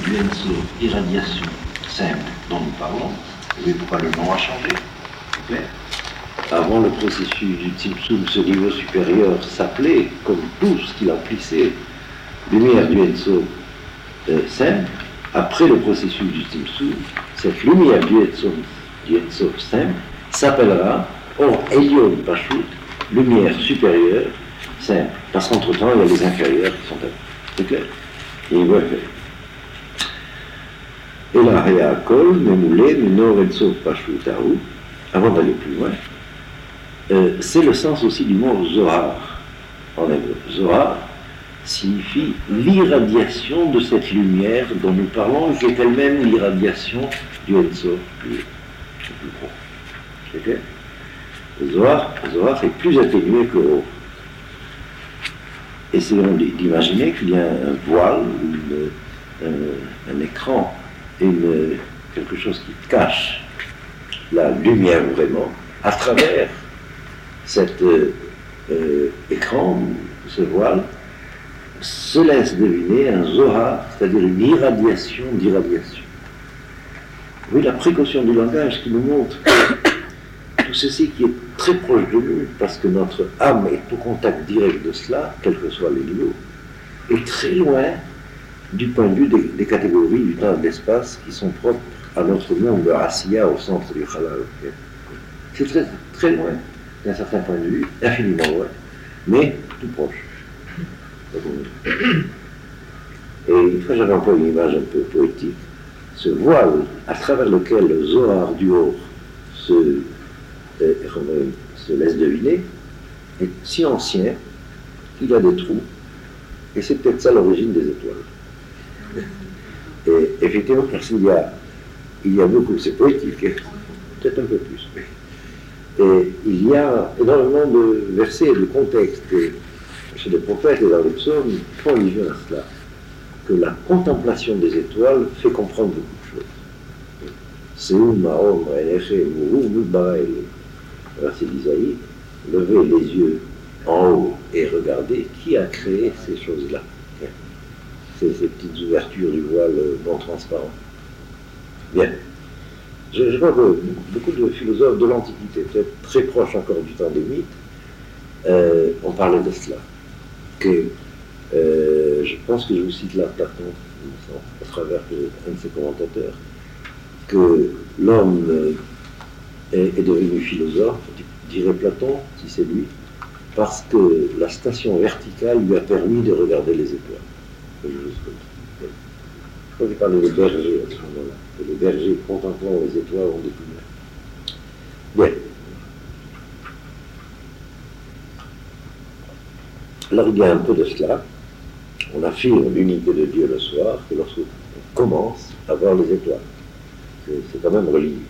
du Enso, irradiation simple dont nous parlons. Vous voyez pourquoi le nom a changé, c'est clair. Avant le processus du Tzimtzum, ce niveau supérieur s'appelait, comme tout ce qu'il emplissait, lumière du Enso simple. Après le processus du Tzimtzum, cette lumière du Enso simple s'appellera Or Elyon Pashut, lumière supérieure simple. Parce qu'entre-temps, il y a les inférieurs qui sont à vous. C'est clair? Et voilà. Et là, Réa Kol, Memoulé, Menor Enso Pashut Taou, avant d'aller plus loin, c'est le sens aussi du mot Zohar en hébreu. Zohar signifie l'irradiation de cette lumière dont nous parlons, qui est elle-même l'irradiation du Enso plus gros. C'est clair? Zohar est plus atténué que Or. Essayons d'imaginer qu'il y a un voile, un écran, quelque chose qui cache la lumière vraiment à travers cet écran, ce voile, se laisse deviner un Zohar, c'est-à-dire une irradiation d'irradiation. Oui, la précaution du langage qui nous montre tout ceci qui est très proche de nous, parce que notre âme est au contact direct de cela, quels que soient les niveaux, est très loin du point de vue des catégories du temps et de l'espace qui sont propres à notre monde de Asiya au centre du Halal. C'est très, très loin, d'un certain point de vue, infiniment loin, mais tout proche. Et une fois j'avais employé une image un peu poétique, ce voile à travers lequel le Zohar du Or se laisse deviner est si ancien qu'il a des trous, et c'est peut-être ça l'origine des étoiles. Et effectivement, parce qu'il y a beaucoup, c'est poétique, peut-être un peu plus, et il y a énormément de versets et de contextes chez les prophètes et dans les psaumes font allusion à cela, que la contemplation des étoiles fait comprendre beaucoup de choses. C'est verset d'Isaïe, levez les yeux en haut et regardez qui a créé ces choses-là. Ces petites ouvertures du voile non transparent. Bien. Je crois que beaucoup de philosophes de l'Antiquité, peut-être très proches encore du temps des mythes, ont parlé de cela. Que, je pense que je vous cite là Platon, à travers un de ses commentateurs, que l'homme est devenu philosophe, dirait Platon, si c'est lui, parce que la station verticale lui a permis de regarder les étoiles. Je crois qu'il parlait des bergers à ce moment-là, que les bergers contemplant les étoiles ont découvert. Bien. Alors il y a un peu de cela. On affirme l'unité de Dieu le soir, que lorsqu'on commence à voir les étoiles. C'est quand même religieux.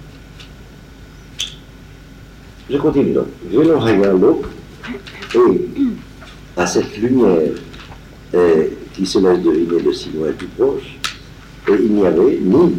Je continue donc. Velo Hayalo, et à cette lumière qui se laisse deviner de si loin plus proche, et il n'y avait ni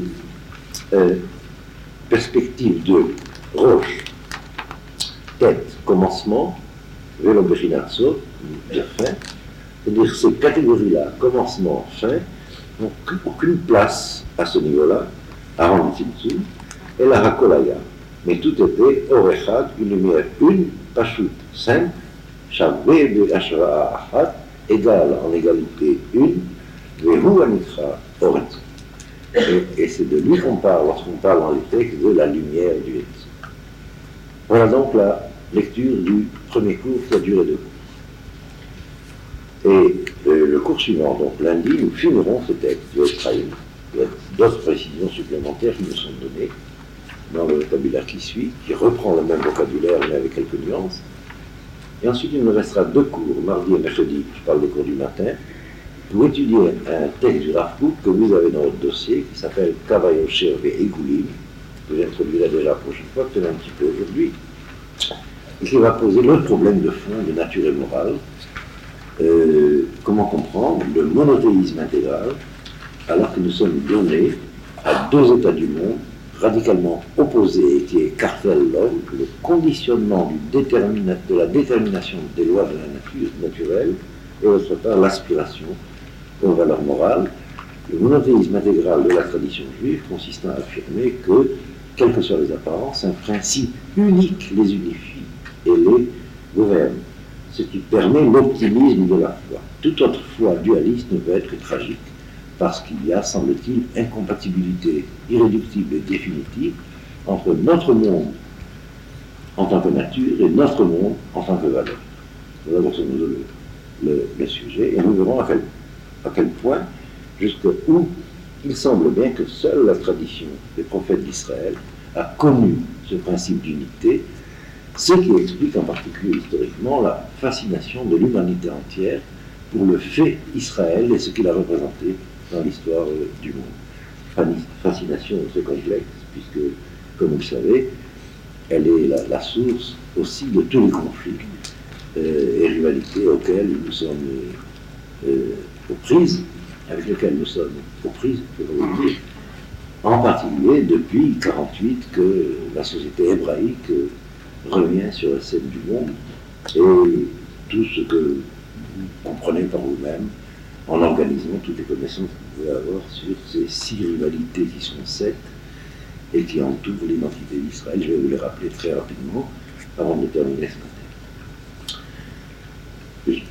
perspective de roche, tête, commencement, Velo Bechinatso, de fin, c'est-à-dire ces catégories-là, commencement, fin, n'ont aucune place à ce niveau-là, à rendre Tzimtzum, et la Hakolaya. Mais tout était Orechad, une lumière une, Pashut, simple, Shavé de Ashra Achat, égale en égalité une, Vehu Anitra Oretz. Et c'est de lui qu'on parle lorsqu'on parle dans les textes de la lumière du Etz. Voilà donc la lecture du premier cours qui a duré 2 cours. Et le cours suivant, donc lundi, nous finirons ce texte du Ephraïm. Il y a d'autres précisions supplémentaires qui nous sont données dans le vocabulaire qui suit, qui reprend le même vocabulaire mais avec quelques nuances. Et ensuite, il nous restera 2 cours, mardi et mercredi, je parle des cours du matin, pour étudier un texte du Rav Kook que vous avez dans votre dossier, qui s'appelle Kavayosher Ve'egulim, que j'introduirai déjà la prochaine fois, peut-être un petit peu aujourd'hui, et qui va poser le problème de fond de nature et morale. Comment comprendre le monothéisme intégral, alors que nous sommes donnés à 2 états du monde radicalement opposés qui écartèlent l'homme, le conditionnement de la détermination des lois de la nature naturelle, et d'autre part l'aspiration aux valeurs morales, Le monothéisme intégral de la tradition juive consistant à affirmer que, quelles que soient les apparences, un principe unique les unifie et les gouverne, ce qui permet l'optimisme de la foi. Toute autre foi dualiste ne peut être que tragique, parce qu'il y a, semble-t-il, incompatibilité irréductible et définitive entre notre monde en tant que nature et notre monde en tant que valeur. Voilà grosso modo le sujet, et nous verrons à quel point, jusqu'où il semble bien que seule la tradition des prophètes d'Israël a connu ce principe d'unité, ce qui explique en particulier historiquement la fascination de l'humanité entière pour le fait Israël et ce qu'il a représenté dans l'histoire du monde. Fascination très complexe, puisque, comme vous le savez, elle est la source aussi de tous les conflits et rivalités auxquels nous sommes aux prises, avec lesquels nous sommes aux prises, en particulier depuis 1948 que la société hébraïque revient sur la scène du monde, et tout ce que vous comprenez par vous-même en organisant toutes les connaissances que vous pouvez avoir sur ces 6 rivalités qui sont 7 et qui entourent l'identité d'Israël. Je vais vous les rappeler très rapidement avant de terminer ce matin.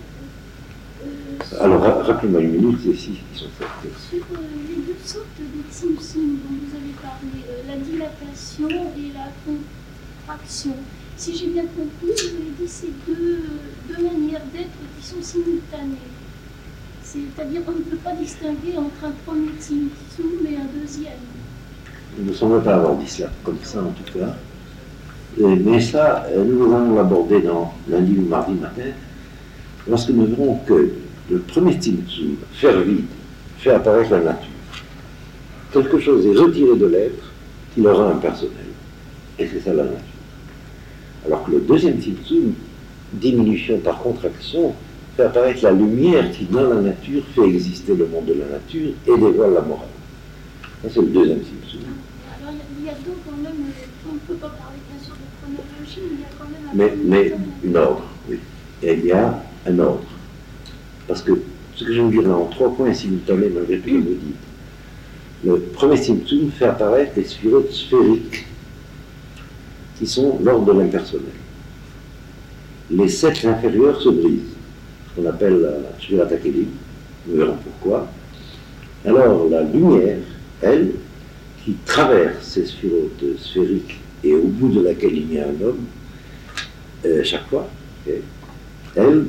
Alors, rappelez-moi une minute, ces 6 qui sont 7. Sur les 2 sortes de tzimtzum dont vous avez parlé, la dilatation et la contraction. Si j'ai bien compris, vous avez dit c'est deux manières d'être qui sont simultanées. C'est-à-dire qu'on ne peut pas distinguer entre un premier tzimtzum et un deuxième. Il ne semble pas avoir dit cela comme ça en tout cas. Mais ça, nous allons l'aborder dans lundi ou mardi matin, lorsque nous verrons que le premier tzimtzum, faire vide, fait apparaître la nature. Quelque chose est retiré de l'être qui le rend impersonnel. Et c'est ça la nature. Alors que le deuxième tzimtzum, diminution par contraction, fait apparaître la lumière qui, dans la nature, fait exister le monde de la nature et dévoile la morale. Ça, c'est le deuxième tzimtzum. Alors, il y a deux quand même, on ne peut pas parler bien sûr de chronologie, mais il y a quand même mais une ordre, oui. Et il y a un ordre. Parce que ce que je vais vous dire là en 3 points simultanés, malgré tout, comme vous dites. Le premier tzimtzum fait apparaître les sphirotes sphériques, qui sont l'ordre de l'impersonnel. Les 7 inférieurs se brisent, ce qu'on appelle la Shvirat HaKelim, nous verrons pourquoi. Alors la lumière, elle, qui traverse ces sphirotes sphériques et au bout de laquelle il y a un homme, chaque fois, okay, elle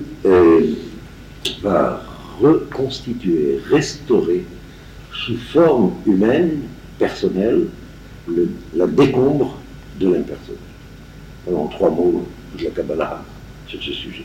va reconstituer, restaurer sous forme humaine, personnelle, la décombre de l'impersonnel. Alors, en 3 mots de la Kabbalah sur ce sujet.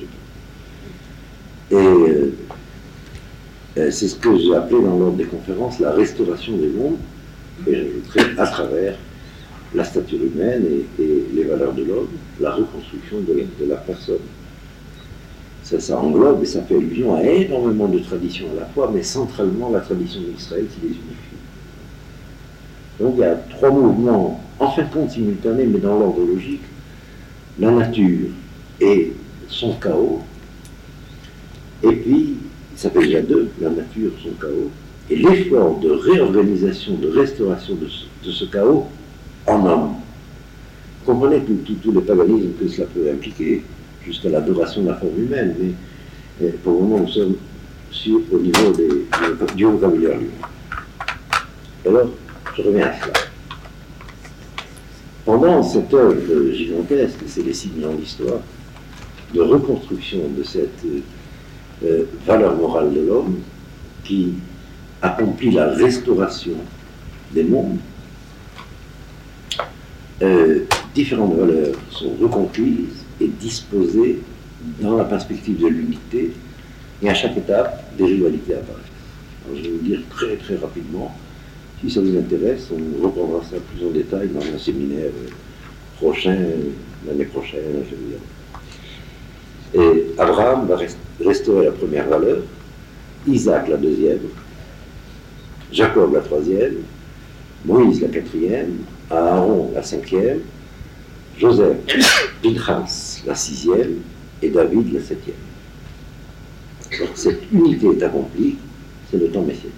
Et c'est ce que j'ai appelé dans l'ordre des conférences la restauration des mondes, et j'ajouterai à travers la stature humaine et les valeurs de l'homme, la reconstruction de la personne. Ça englobe et ça fait allusion à énormément de traditions à la fois, mais centralement la tradition d'Israël qui les unifie. Donc il y a 3 mouvements, en fin de compte simultanés, mais dans l'ordre logique. La nature et son chaos, et puis, ça fait déjà 2, la nature, son chaos, et l'effort de réorganisation, de restauration de ce chaos en homme. Vous comprenez tous les paganismes que cela peut impliquer, jusqu'à l'adoration de la forme humaine, mais pour le moment, nous sommes au niveau du vocabulaire lui-même. Alors, je reviens à cela. Pendant cette œuvre gigantesque, c'est les signes dans l'histoire, de reconstruction de cette valeur morale de l'homme, qui accomplit la restauration des mondes, différentes valeurs sont reconquises et disposées dans la perspective de l'unité, et à chaque étape, des rivalités apparaissent. Alors, je vais vous dire très très rapidement, si ça vous intéresse, on reprendra ça plus en détail dans un séminaire prochain, l'année prochaine, je veux dire. Et Abraham va restaurer la première valeur, Isaac la deuxième, Jacob la troisième, Moïse la quatrième, Aaron la cinquième, Joseph, Pinchas la sixième et David la septième. Donc cette unité est accomplie c'est le temps messianique.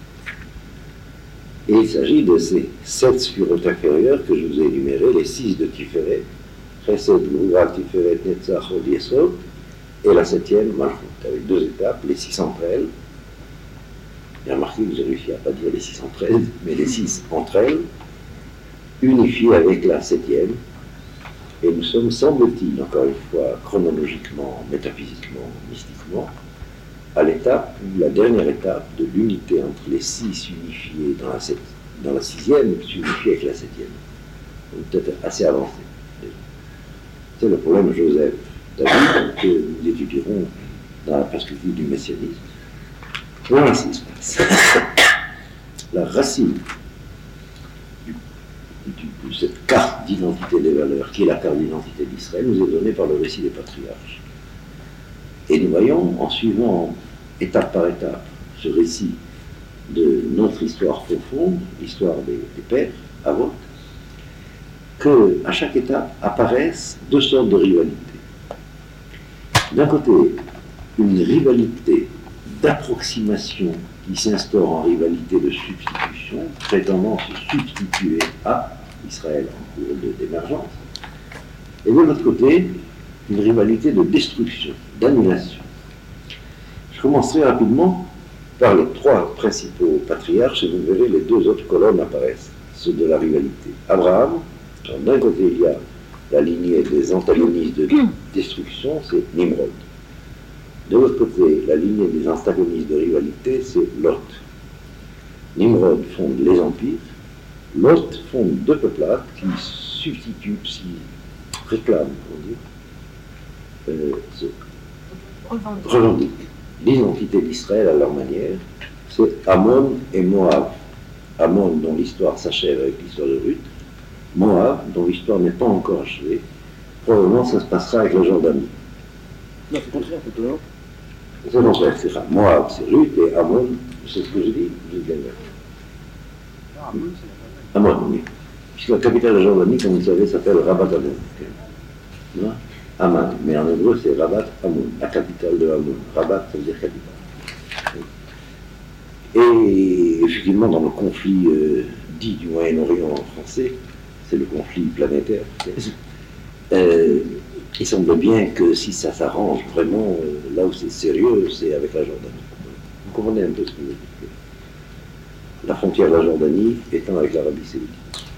Et il s'agit de ces 7 sphirotes inférieures que je vous ai énumérées, les 6 de Tiferet, Chesed, Gvura, Tiferet, Netzach, Hod, Yesod, et la 7e, Malchut, avec 2 étapes, les 6 entre elles. J'ai remarqué que j'ai réussi à ne pas dire les 613, mais les 6 entre elles, unifiées avec la 7e, et nous sommes, semble-t-il, encore une fois, chronologiquement, métaphysiquement, mystiquement, à l'étape, la dernière étape de l'unité entre les 6 unifiés dans la 6e, s'unifier avec la 7e. Donc peut-être assez avancé. C'est le problème de Joseph David que nous étudierons dans la perspective du messianisme. Voilà ce qui se passe. La racine de cette carte d'identité des valeurs, qui est la carte d'identité d'Israël, nous est donnée par le récit des patriarches. Et nous voyons, en suivant étape par étape ce récit de notre histoire profonde, l'histoire des pères, Avot, qu'à chaque étape apparaissent 2 sortes de rivalités. D'un côté, une rivalité d'approximation qui s'instaure en rivalité de substitution, prétendant se substituer à Israël en cours d'émergence, et de l'autre côté, une rivalité de destruction, d'annulation. Je commencerai rapidement par les 3 principaux patriarches, et vous verrez les 2 autres colonnes apparaissent, ceux de la rivalité. Abraham, d'un côté il y a la lignée des antagonistes de destruction, c'est Nimrod. De l'autre côté, la lignée des antagonistes de rivalité, c'est Lot. Nimrod fonde les empires, Lot fonde 2 peuplades qui substituent, qui réclament, revendiquent l'identité d'Israël à leur manière. C'est Ammon et Moab. Ammon, dont l'histoire s'achève avec l'histoire de Ruth. Moab, dont l'histoire n'est pas encore achevée. Probablement, ça se passera avec la Jordanie. Non, c'est le contraire, c'est toujours. C'est le contraire, c'est ça. Moab, c'est Ruth, et Ammon, c'est ce que je dis. Ammon, oui. Puisque la capitale de la Jordanie, comme vous le savez, s'appelle Rabat Ammon. Amman, mais en hébreu, c'est Rabat Ammon, la capitale de Ammon. Rabat, ça veut dire capitale. Et effectivement, dans le conflit dit du Moyen-Orient français, c'est le conflit planétaire. Il semble bien que si ça s'arrange vraiment, là où c'est sérieux, c'est avec la Jordanie. Vous comprenez un peu ce que je veux dire. La frontière de la Jordanie étant avec l'Arabie Saoudite.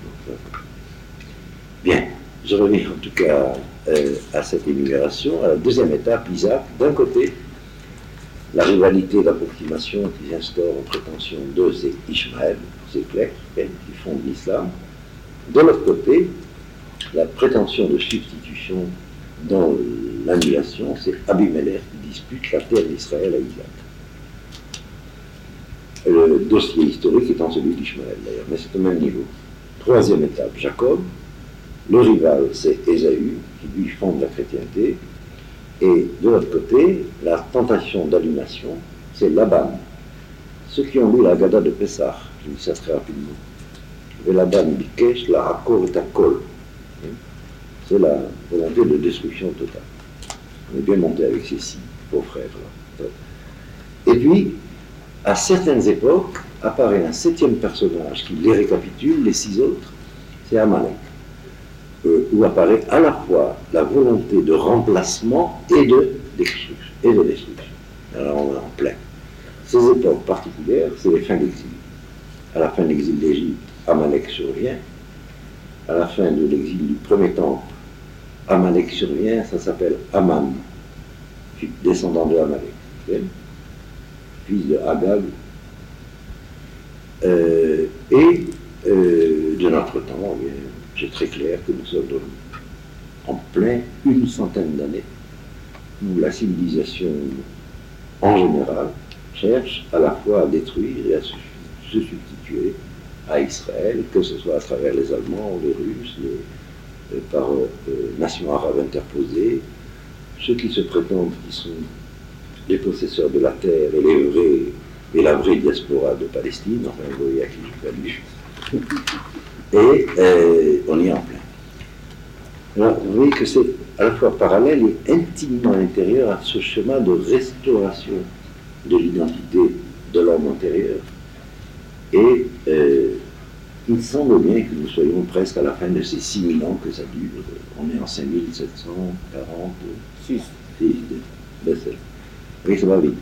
Bien, je reviens en tout cas à cette énumération. À la 2e étape, Isaac, d'un côté, la rivalité d'approximation qui s'instaure en prétention de c'est Ishmaël, c'est clair, qui fonde l'islam. De l'autre côté, la prétention de substitution dans l'annulation, c'est Abimelech qui dispute la terre d'Israël à Isaac. Le dossier historique étant celui d'Ishmaël d'ailleurs, mais c'est au même niveau. 3e étape, Jacob. Le rival, c'est Ésaü, qui lui fonde la chrétienté. Et de l'autre côté, la tentation d'aliénation, c'est Laban. Ceux qui ont lu la Haggadah de Pessah, je dis ça très rapidement. Laban Bikesh, la Hakor et Akol. C'est la volonté de destruction totale. On est bien monté avec ces 6 beaux frères là. Et puis, à certaines époques, apparaît un 7e personnage qui les récapitule, les 6 autres, c'est Amalek. Où apparaît à la fois la volonté de remplacement et de destruction. Alors on est en plein. Ces époques particulières, c'est les fins d'exil. À la fin de l'exil d'Égypte, Amalek survient. À la fin de l'exil du premier temple, Amalek survient, ça s'appelle Aman, descendant de Amalek, fils de Agag, et de notre temps, c'est très clair que nous sommes en plein 100 d'années où la civilisation en général cherche à la fois à détruire et à se substituer à Israël, que ce soit à travers les Allemands, les Russes, par nations arabes interposées, ceux qui se prétendent qui sont les possesseurs de la terre et la vraie diaspora de Palestine, enfin vous voyez à qui je salue. Et on y est en plein. Alors, vous voyez que c'est à la fois parallèle et intimement intérieur à ce chemin de restauration de l'identité de l'homme l'homme antérieur. Et il semble bien que nous soyons presque à la fin de ces 6000 ans que ça dure. On est en 5746. Ben oui, ça va vite.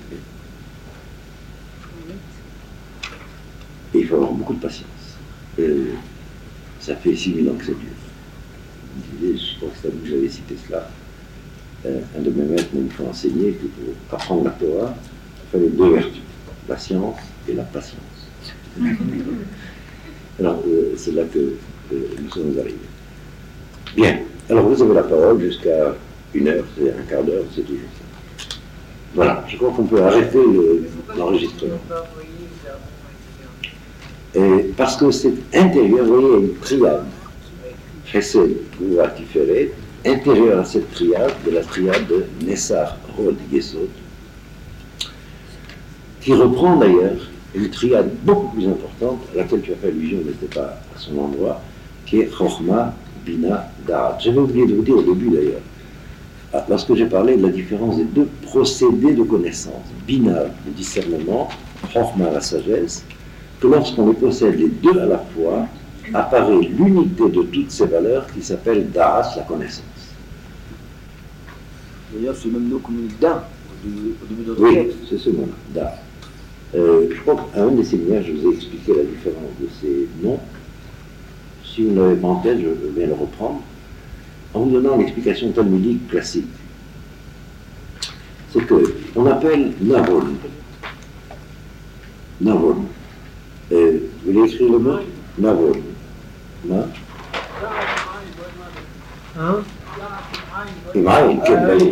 Et il faut avoir beaucoup de patience. Ça fait 6000 ans que ça dure. Je crois que c'est à vous que j'avais cité cela. Un de mes maîtres m'a fait enseigner que pour apprendre la Torah, il fallait 2 vertus, la science et la patience. Alors, c'est là que nous sommes arrivés. Bien, alors vous avez la parole jusqu'à 1 heure, c'est un quart d'heure, c'est toujours ça. Voilà, je crois qu'on peut arrêter l'enregistrement. Parce que c'est intérieur, vous voyez, il y a une triade. Chesed, Gvura, Tiferet, intérieur à cette triade, de la triade de Nessar, Hod, Yesod, qui reprend d'ailleurs une triade beaucoup plus importante, à laquelle tu as fait allusion, mais ce n'était pas à son endroit, qui est Chochma, Bina, Da'at. J'avais oublié de vous dire au début d'ailleurs, lorsque j'ai parlé de la différence des 2 procédés de connaissance, Bina, le discernement, Chochma, la sagesse, que lorsqu'on les possède les 2 à la fois, apparaît l'unité de toutes ces valeurs qui s'appelle Da'at, la connaissance. D'ailleurs, c'est même nous comme d'un au début de notre Oui, texte. c'est ce mot-là, Da'at. Je crois qu'à un des séminaires, je vous ai expliqué la différence de ces noms. Si vous ne l'avez pas en tête, je vais le reprendre, en vous donnant l'explication talmudique classique. C'est qu'on appelle Navon. Navon. Vous voulez écrire le mot Navon. Non? Hein? Imaïn, quel bel.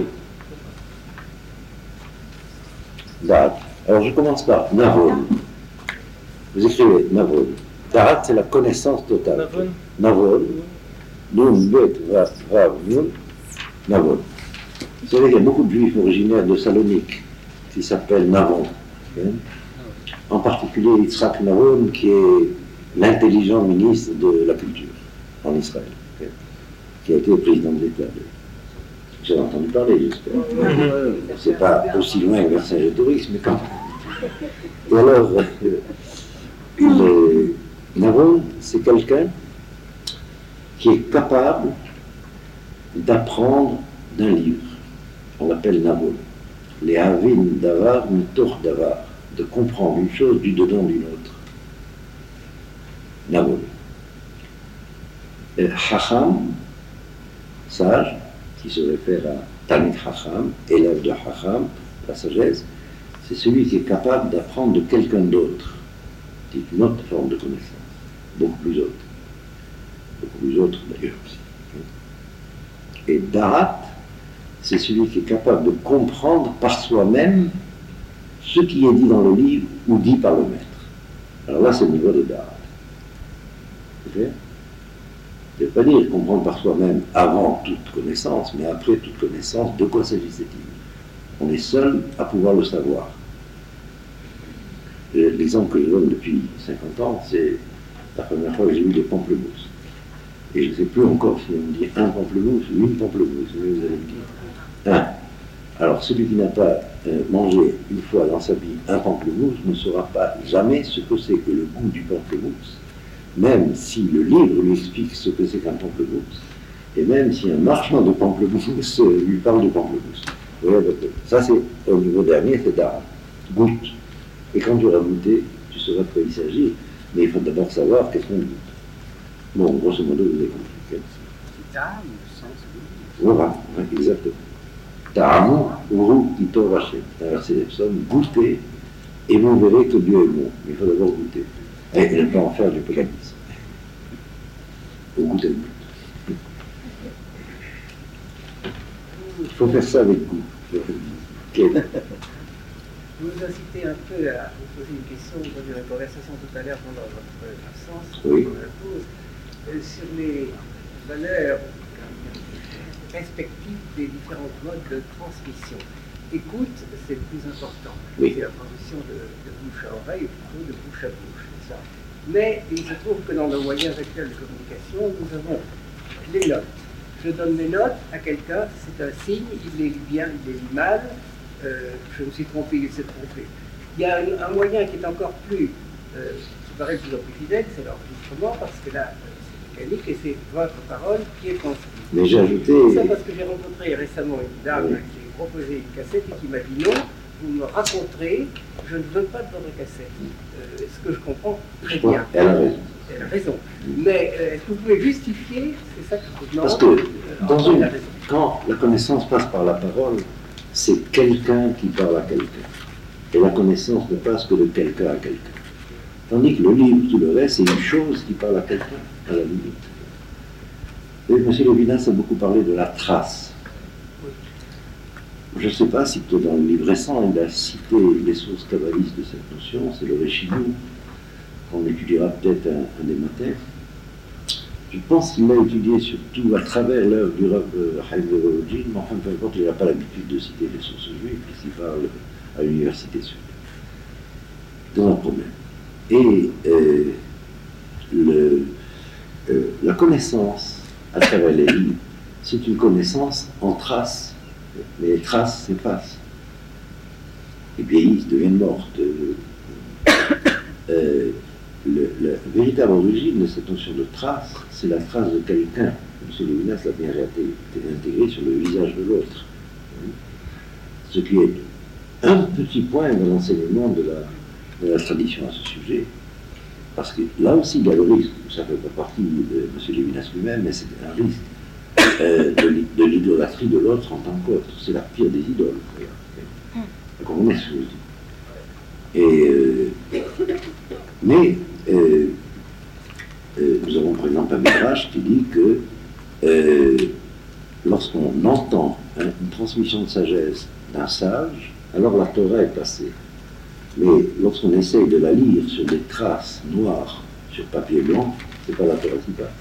Da'at. Alors je commence par Navon. Vous écrivez Navon. Da'at, c'est la connaissance totale. Navon. Nun, Bet, Vav, Nun. Navon. Vous savez qu'il y a beaucoup de juifs originaires de Salonique qui s'appellent Navon. Hein? En particulier Yitzhak Navon, qui est l'intelligent ministre de la culture en Israël, hein? Qui a été président de l'État. J'ai entendu parler, j'espère. C'est pas aussi loin que Vercingétorix, mais quand même. Et alors, Navon, c'est quelqu'un qui est capable d'apprendre d'un livre. On l'appelle Navon. Les Havin Davar, Mitor Davar, de comprendre une chose du dedans d'une autre. Navon. Chacham, sage, qui se réfère à Talmid Chacham, élève de Chacham, la sagesse, c'est celui qui est capable d'apprendre de quelqu'un d'autre. C'est une autre forme de connaissance, beaucoup plus haute. Beaucoup plus haute d'ailleurs aussi. Et Da'at, c'est celui qui est capable de comprendre par soi-même ce qui est dit dans le livre ou dit par le maître. Alors là, c'est le niveau de Da'at. C'est clair? Je ne veux pas dire comprendre par soi-même avant toute connaissance, mais après toute connaissance, de quoi s'agissait-il? On est seul à pouvoir le savoir. L'exemple que je donne depuis 50 ans, c'est la première fois que j'ai eu des pamplemousses. Et je ne sais plus encore si on me dit un pamplemousse ou une pamplemousse, mais vous allez me dire un. Alors celui qui n'a pas mangé une fois dans sa vie un pamplemousse ne saura pas jamais ce que c'est que le goût du pamplemousse, même si le livre lui explique ce que c'est qu'un pamplemousse, et même si un marchand de pamplemousse lui parle de pamplemousse. Vous voyez, ça c'est au niveau dernier, c'est d'art. Goûte. Et quand tu auras goûté, tu sauras de quoi il s'agit, mais il faut d'abord savoir qu'est-ce qu'on goûte. Bon, grosso modo, vous avez compris. Voilà, exactement. Ta'amu uru ito vachem. C'est un verset des psaumes, goûtez et vous verrez que Dieu est bon. Mais il faut d'abord goûter. Et ne pas en faire du pécanisme. Il faut goûter le goût. Il faut faire ça avec goût. Vous nous incitez un peu à vous poser une question dans une conversation tout à l'heure pendant votre absence, Oui. pendant la pause, sur les valeurs respectives des différents modes de transmission. Écoute, c'est le plus important. Oui. C'est la transmission de bouche à oreille, plutôt de bouche à bouche, c'est ça. Mais il se trouve que dans le moyen actuel de communication, nous avons les notes. Je donne mes notes à quelqu'un, c'est un signe, il les lit bien, il les lit mal. Je me suis trompé, il s'est trompé. Il y a un moyen qui est encore plus, qui paraît de plus en plus fidèle, c'est l'enregistrement, parce que là, c'est mécanique et c'est votre parole qui est transmise. Mais j'ai ajouté... C'est ça parce que j'ai rencontré récemment une dame qui a proposé une cassette et qui m'a dit non, vous me raconterez, je ne veux pas de votre cassette. Ce que je comprends très bien. Elle a raison. Elle a raison. Mais est-ce que vous pouvez justifier, c'est ça que je demande. Parce que quand la connaissance passe par la parole, c'est quelqu'un qui parle à quelqu'un. Et la connaissance ne passe que de quelqu'un à quelqu'un. Tandis que le livre, tout le reste, c'est une chose qui parle à quelqu'un, à la limite. Et M. Lévinas a beaucoup parlé de la trace. Je ne sais pas si peut-être dans le livre récent, il a cité les sources kabbalistes de cette notion, c'est le Réchidou, qu'on étudiera peut-être un des matins. Je pense qu'il l'a étudié surtout à travers l'œuvre du Rav Chaim Volodine, mais enfin, peu importe, il n'a pas l'habitude de citer les sources juives, puisqu'il parle à l'université sud. C'est un problème. Et la connaissance à travers les livres, c'est une connaissance en traces. Mais les traces s'effacent. Et vieillissent, deviennent mortes. La véritable origine de cette notion de trace, c'est la trace de quelqu'un. M. Lévinas l'a bien intégré sur le visage de l'autre. Ce qui est un petit point dans l'enseignement de la tradition à ce sujet. Parce que là aussi, il y a le risque, ça ne fait pas partie de M. Lévinas lui-même, mais c'est un risque. De l'idolâtrie de l'autre en tant qu'autre. C'est la pire des idoles. On est sous. Mais nous avons par exemple un midrash qui dit que lorsqu'on entend une transmission de sagesse d'un sage, alors la Torah est passée. Mais lorsqu'on essaye de la lire sur des traces noires sur papier blanc, c'est pas la Torah qui passe.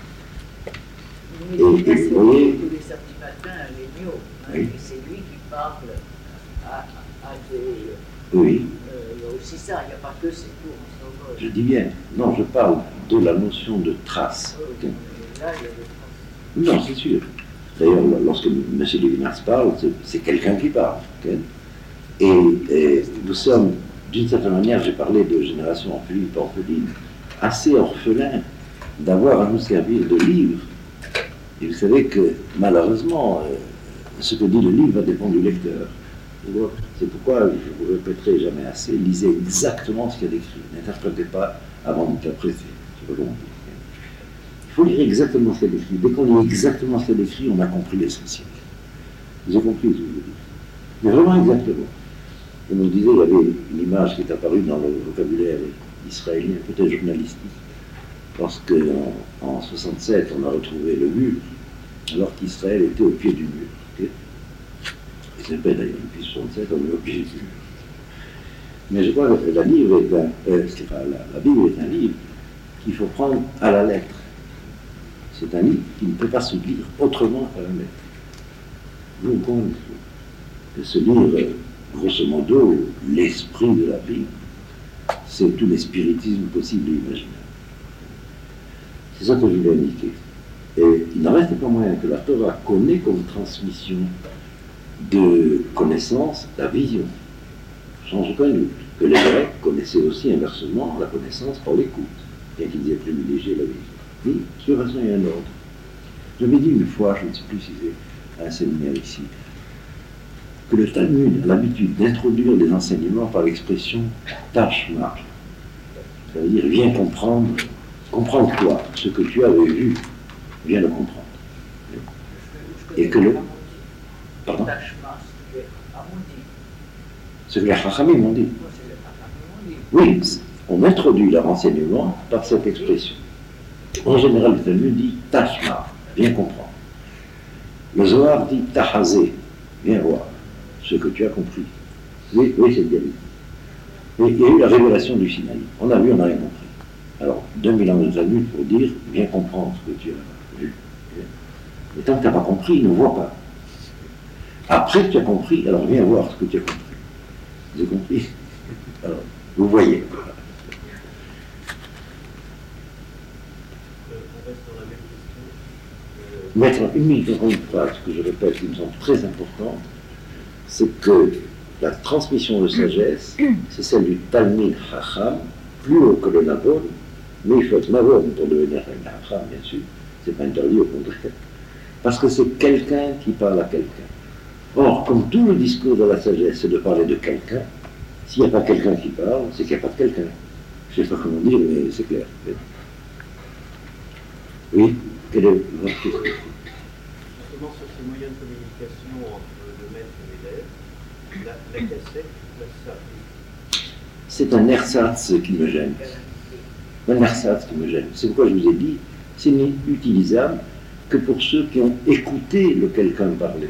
Et vous voyez, tous les samedis matins, les Nio, oui. Et c'est lui qui parle à des... Oui. Il y a aussi ça, il n'y a pas que ces cours en Sorbonne. Je dis bien, non, je parle de la notion de trace. Okay. Là, il y a des traces. Non, c'est sûr. D'ailleurs, lorsque M. Lévinas parle, c'est quelqu'un qui parle. Okay? Et nous sommes, d'une certaine manière, j'ai parlé de génération orpheline, assez orphelin d'avoir à nous servir de livre. Et vous savez que, malheureusement, ce que dit le livre va dépendre du lecteur. C'est pourquoi, je ne vous répéterai jamais assez, lisez exactement ce qu'il y a d'écrit. N'interprétez pas avant d'interpréter. Il faut lire exactement ce qu'il y a d'écrit. Dès qu'on lit exactement ce qu'il y a d'écrit, on a compris l'essentiel. Vous avez compris ce que je veux dire. Mais vraiment exactement. On nous disait, il y avait une image qui est apparue dans le vocabulaire israélien, peut-être journalistique, lorsque en 67, on a retrouvé le mur, alors qu'Israël était au pied du mur. Okay? Et c'est pas d'ailleurs, depuis 67, on est au pied du mur. Mais je crois que la Bible est un livre qu'il faut prendre à la lettre. C'est un livre qui ne peut pas se lire autrement qu'à la lettre. Vous comprenez que ce livre, grosso modo, l'esprit de la Bible, c'est tous les spiritismes possibles et imaginables. C'est ça que je voulais indiquer. Et il n'en reste pas moyen que la Torah connaît comme transmission de connaissance la vision, sans aucun doute. Que les Grecs connaissaient aussi inversement la connaissance par l'écoute, bien qu'ils aient privilégié la vision. Mais, de toute façon, il y a un ordre. J'avais dit une fois, je ne sais plus si c'est à un séminaire ici, que le Talmud a l'habitude d'introduire des enseignements par l'expression tashma. C'est-à-dire, viens comprendre. Comprendre quoi? Ce que tu avais vu, viens le comprendre. Et que le... Pardon? Ce que les Chachamim m'ont dit. Oui, on introduit leur enseignement par cette expression. En général, le Talmud dit tashma, viens comprendre. Le Zohar dit tahazé, viens voir ce que tu as compris. Oui, c'est bien dit. Mais il y a eu la révélation du Sinaï. On a vu, on n'a rien compris. Alors, 2000 ans de Talmud pour dire, viens comprendre ce que tu as vu. Et tant que tu n'as pas compris, ne vois pas. Après que tu as compris, alors viens voir ce que tu as compris. Vous avez compris? Alors, vous voyez. Mettre une minute dans une phrase que je répète, qui me semble très importante, c'est que la transmission de sagesse, c'est celle du Talmid Chacham, plus haut que le Nabon, mais il faut être Nabon pour devenir un Chacham, bien sûr, c'est pas interdit, au contraire, parce que c'est quelqu'un qui parle à quelqu'un. Or, comme tout le discours de la sagesse, c'est de parler de quelqu'un, s'il n'y a pas quelqu'un qui parle, c'est qu'il n'y a pas de quelqu'un. Je ne sais pas comment dire, mais c'est clair. Oui, quelle est votre question? Justement, sur ces moyens de communication entre le maître et l'élève, la cassette, ça. C'est un ersatz qui me gêne. Un ersatz qui me gêne. C'est pourquoi je vous ai dit, c'est n'utilisable que pour ceux qui ont écouté le quelqu'un parler.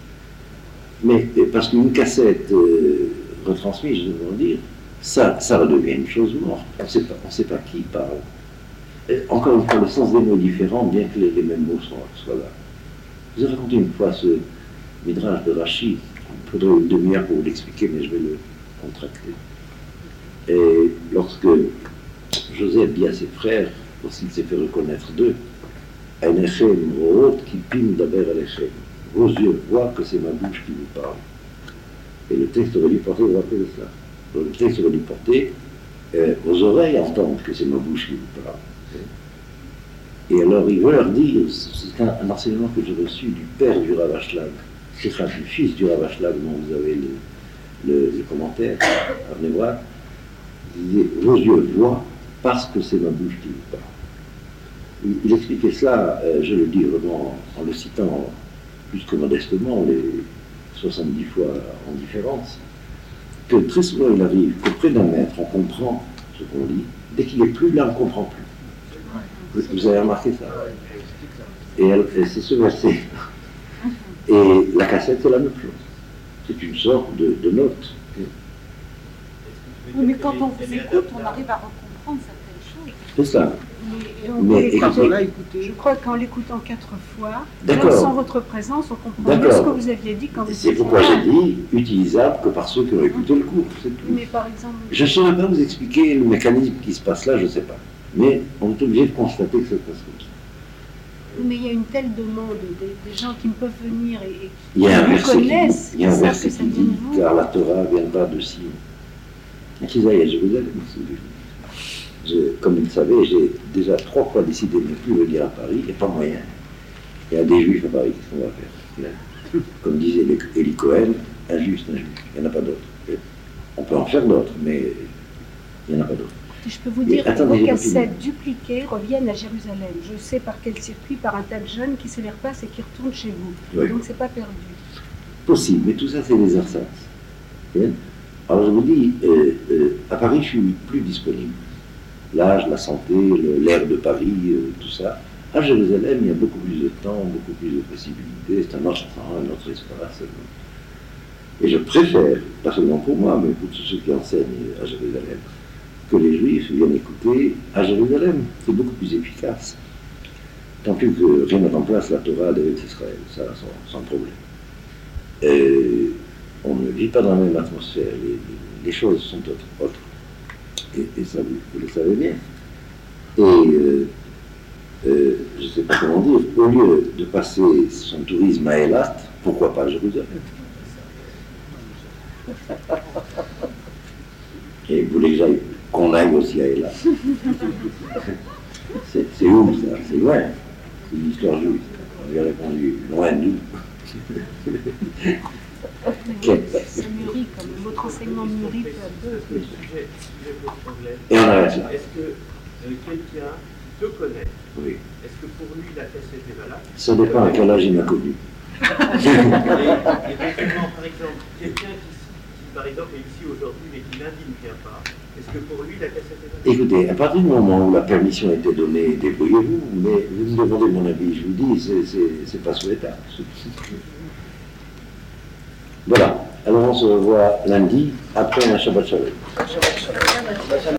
Mais parce qu'une cassette retransmise, je devrais dire, ça redevient une chose morte. On ne sait pas qui parle. Et encore une fois, le sens des mots est différent, bien que les mêmes mots soient là. Je vous ai raconté une fois ce midrash de Rashi. Il faudrait une demi-heure pour vous l'expliquer, mais je vais le contracter. Et lorsque Joseph dit à ses frères, lorsqu'il s'est fait reconnaître d'eux, un échem rohot qui pime d'abord à l'échem. Vos yeux voient que c'est ma bouche qui vous parle. Et le texte aurait dû porter, vous vous rappelez de cela. Le texte aurait dû porter, vos oreilles entendent que c'est ma bouche qui vous parle. Et alors il veut leur dire, c'est un enseignement que j'ai reçu du père du Rav Ashlag, c'est du fils du Rav Ashlag dont vous avez le commentaire, venez voir. Il disait, vos yeux voient parce que c'est ma bouche qui vous parle. Il expliquait cela, je le dis vraiment en le citant plus que modestement, les 70 fois en différence, que très souvent il arrive qu'auprès d'un maître, on comprend ce qu'on dit, dès qu'il n'est plus là, on ne comprend plus. Vous avez remarqué ça? Et c'est ce verset. Et la cassette, c'est la même chose. C'est une sorte de note. Oui, mais quand on vous écoute, on arrive à comprendre certaines choses. C'est ça. Mais écoutez, je crois qu'en l'écoutant 4 fois, D'accord. même sans votre présence, on comprend mieux ce que vous aviez dit quand vous C'est étiez pourquoi là. j'ai dit utilisable que par ceux qui ont écouté le cours, c'est tout. Mais par exemple, Je ne saurais pas vous expliquer le mécanisme qui se passe là, je ne sais pas. Mais on est obligé de constater que ça se passe comme ça. mais il y a une telle demande des gens qui peuvent venir et Il y a un qui vous verset connaissent, il y a un savent verset que ça qui vient dit de vous. car la Torah viendra de Sion. Isaïe à Jérusalem. Comme vous le savez, j'ai déjà 3 fois décidé de ne plus venir à Paris, il n'y a pas moyen. Il y a des juifs à Paris, qu'est-ce qu'on va faire? Comme disait Eli Cohen, un juif, il n'y en a pas d'autres. On peut en faire d'autres, mais il n'y en a pas d'autres. Je peux vous Mais dire que attendez, vos j'ai cassettes dupliquées reviennent à Jérusalem. Je sais par quel circuit, par un tas de jeunes qui se les repassent et qui retournent chez vous. Oui. Donc c'est pas perdu. Possible, mais tout ça, c'est des ersatz. Bien. Alors je vous dis, à Paris, je suis plus disponible. L'âge, la santé, l'air de Paris, tout ça. À Jérusalem, il y a beaucoup plus de temps, beaucoup plus de possibilités. C'est un autre temps, un autre espace. Et je préfère, pas seulement pour moi, mais pour tous ceux qui enseignent à Jérusalem, que les Juifs viennent écouter à Jérusalem. C'est beaucoup plus efficace. Tant plus que rien ne remplace la Torah d'Eretz Israël, ça sans problème. On ne vit pas dans la même atmosphère, les choses sont autres. Et ça, vous le savez bien. Et je ne sais pas comment dire, au lieu de passer son tourisme à Eilat, pourquoi pas à Jérusalem? Et vous voulez qu'on aille aussi à Eilat? C'est où ça? C'est loin. C'est une histoire juive. On lui a répondu, loin de nous. Ça mûrit, comme votre enseignement mûrit peu à peu. Le sujet pose problème. Et on arrête là. Est-ce que quelqu'un qui te connaît, Oui. est-ce que pour lui la cassette est valable? Ça dépend à quel âge il m'a connu. Et deuxièmement, par exemple, quelqu'un qui, par exemple, est ici aujourd'hui mais qui lundi ne vient pas, est-ce que pour lui la cassette est valable? Écoutez, à partir du moment où la permission a été donnée, débrouillez-vous, mais vous me demandez mon avis, je vous dis, c'est pas souhaitable. Voilà, alors on se revoit lundi, après un Shabbat Shalom.